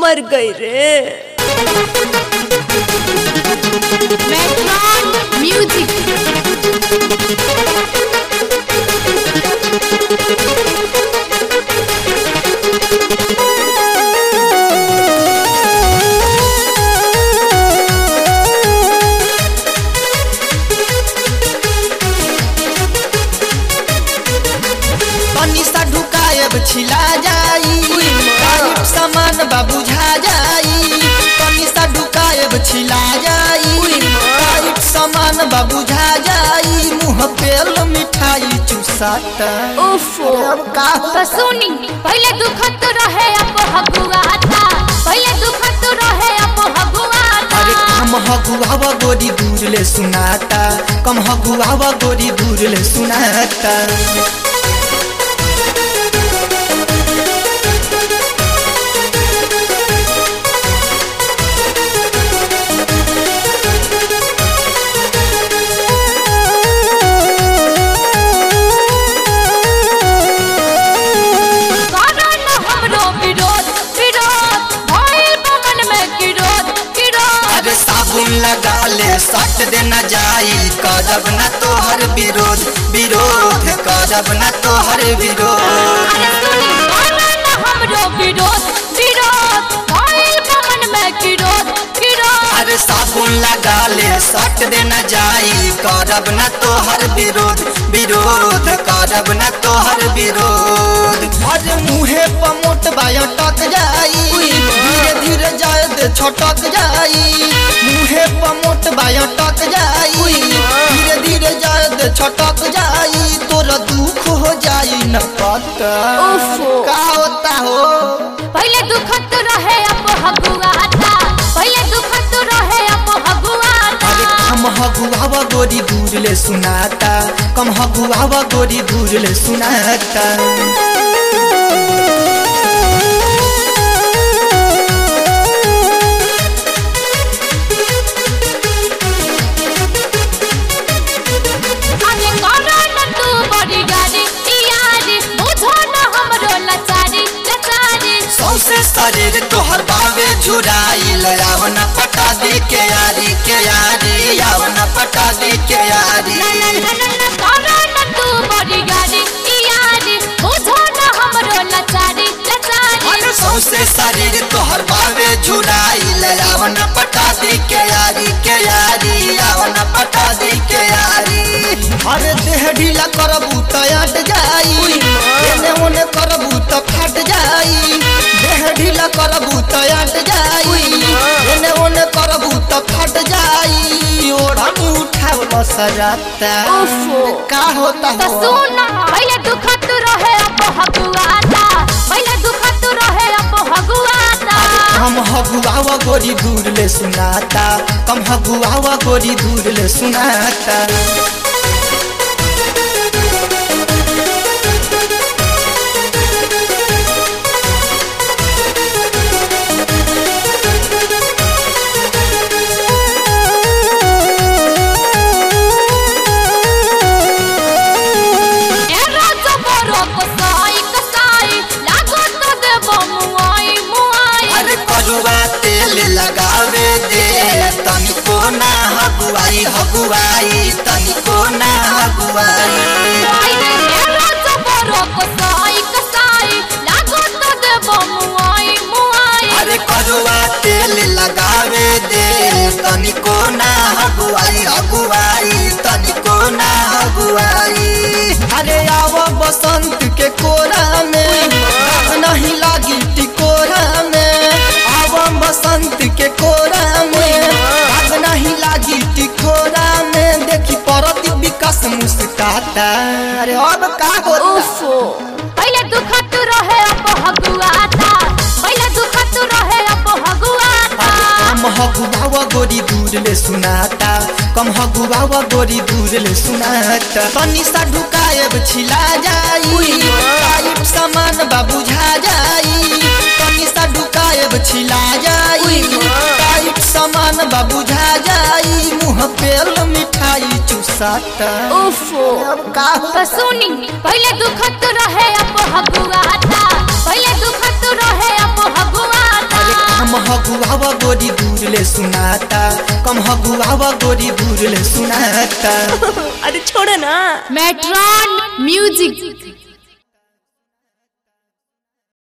मर गई रे। मेट्रॉन म्यूजिक। पनिसा ढुकायब छिला जाई, गायब सामान बा बुझा जाई। पनिसा ढुकायब छिला जाई, गायब सामान बा बुझा जाई। मुँह पेल मिठाई चुसाता। ओफो अब का तो सुनी, पहले दुखत रहे अब हगुआता, पहले दुखत रहे अब हगुआता। अरे कम हगुआवा गोरी दूर ले सुनाता, कम हगुआवा गोरी दूर ले सुनाता। साबुन लगा ले सट देना जाई, करब न तोहर विरोध, विरोध करब न तोहर विरोध। अरे सुनी, न हमरो विरोध, विरोध भइल मन में विरोध, विरोध। अरे साबुन लगा ले सट देना जाई, करब न तोहर विरोध, विरोध करब न तोहर विरोध। अरे मुँहे पर मोट बाया टक जाई, धीरे धीरे जाए दे छटक जाई। मुँहे पर मोट बाया टक जाई, धीरे धीरे जाए दे छटक जाई। तोरा दुख हो जाई न पता। ओफो का होता हो? पहले दुखत रहे अब हगुआता, पहले दुखत रहे अब हगुआता। अरे कम हगुआवा गोरी दूर ले सुनाता, कम हगुआवा गोरी दूर ले सुनाता। शरीर तोहर बावे झुराइल, यावन पटा दी के यारी, के यारी यावन पटा दी के यारी। सौसे शरीर तोहर बावे झुराइल, यावन पटा दी के यारी, के यारी यावन पटा दी के यारी। अरे देह ढीला करबू त अट जाई, एने ओने करबू त फट जाई। देह ढीला करबू त अट जाई, एने ओने करबू त फट जाई। ओढ़ा में उठावल सजाता। ओफो का होता तो हो? सुन, पहले दुखत रहे अब हगुआता, पहले दुखत रहे अब हगुआता। कम हगुआवा गोरी दूर ले सुनाता, कम हगुआवा गोरी दूर ले सुनाता। लगावे दे तनिको ना हगुआई, हगुआई तनिको ना हगुआई। अरे करुआ तेल लगावे दे तनिको ना हगुआई, हगुआई तनिको ना हगुआई। अरे आवा बसंत के कोरा में, नहीं लागी टिकोरा में। आवा बसंत के कोरा में, आग नहीं लागी टिकोरा में। देखी परती विकास मुस्काता। अरे अब का होता? ओफो पहले दुखत रहे अब हगुआता, पहले दुखत रहे अब हगुआता। कम हगुआवा गोरी दूर ले सुनाता, कम हगुआवा गोरी दूर ले सुनाता। पनिसा ढुकायब छिला जाई, गायब सामान बा बुझा जाई। पनिसा ढुकायब छिला जाई, गायब सामान बा बुझा जाई। मुँह पेल मिठाई चुसाता। ओफो अब का तो सुनी, पहले दुखत रहे अब हगुआता, पहले दुखत रहे अब हगुआता। कम हगुआवा गोरी दूर ले सुनाता, कम हगुआवा गोरी दूर ले सुनाता। अरे छोड़ो ना। मेट्रॉन म्यूजिक।